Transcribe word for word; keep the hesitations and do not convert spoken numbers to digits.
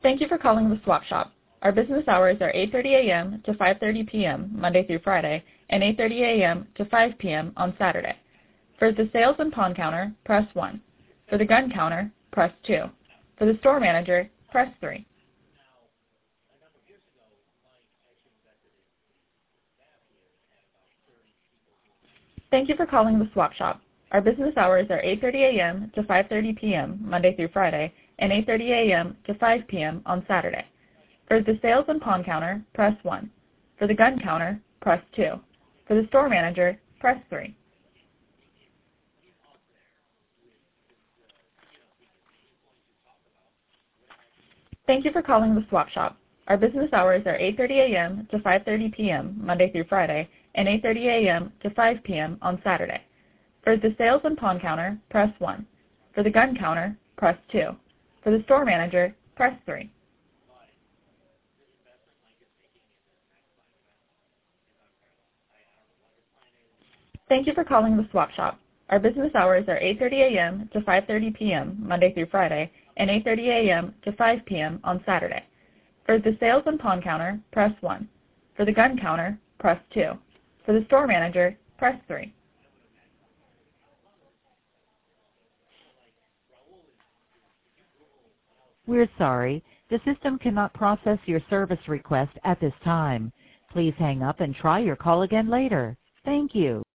Thank you for calling the Swap Shop. Our business hours are eight thirty a m to five thirty p m Monday through Friday, and eight thirty a m to five p m on Saturday. For the sales and pawn counter, press one. For the gun counter, press two. For the store manager, press three. Thank you for calling the Swap Shop. Our business hours are eight thirty a m to five thirty p m Monday through Friday, and eight thirty a m to five p m on Saturday. For the sales and pawn counter, press one. For the gun counter, press two. For the store manager, press three. Thank you for calling the Swap Shop. Our business hours are eight thirty a m to five thirty p m Monday through Friday, and eight thirty a m to five p m on Saturday. For the sales and pawn counter, press one. For the gun counter, press two. For the store manager, press three. Thank you for calling the Swap Shop. Our business hours are eight thirty a m to five thirty p m Monday through Friday, and eight thirty a m to five p m on Saturday. For the sales and pawn counter, press one. For the gun counter, press two. For the store manager, press three. We're sorry. The system cannot process your service request at this time. Please hang up and try your call again later. Thank you.